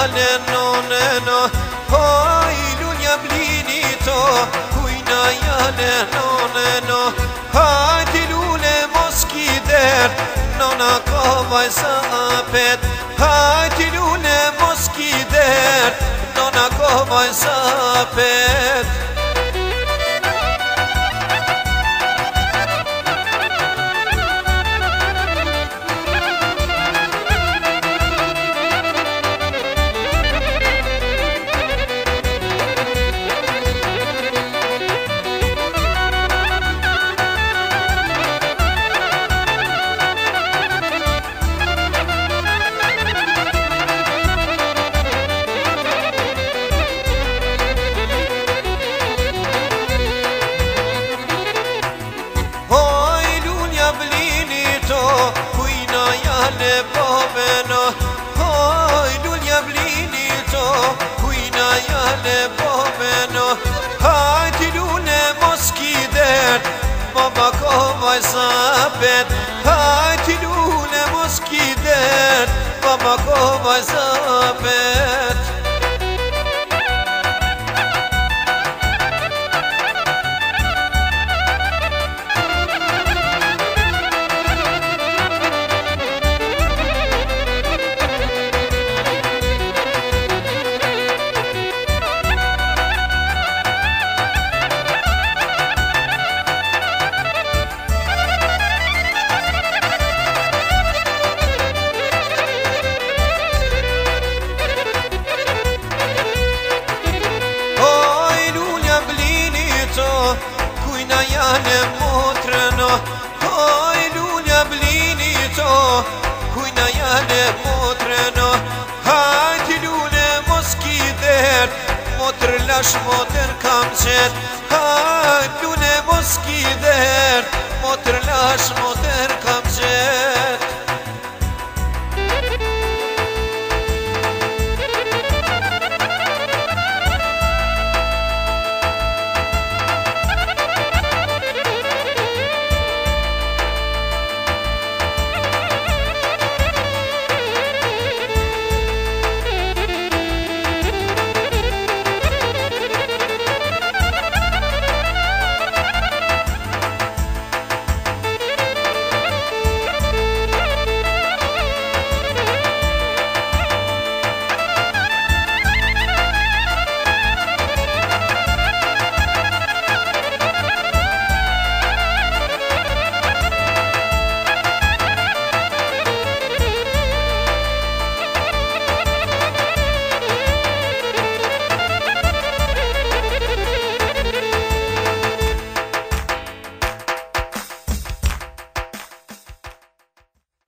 jale noneno, hoj lulja blini to, kujna jale noneno, hajti lule moski der, nona kovaj sa apet, hajti lule moski der, nona kovaj sa apet. Jale boveno, hoj lulja blini to, kujna jale boveno, hajti lule moski der, baba kovaj zapet, hajti lule moski der, baba kovaj zapet. Kujna jale motreno, hoj lulja blini to, kujna jale motreno, hajti lule moski der, motr lash motr kam qet, hajti lule moski der, motr lash motr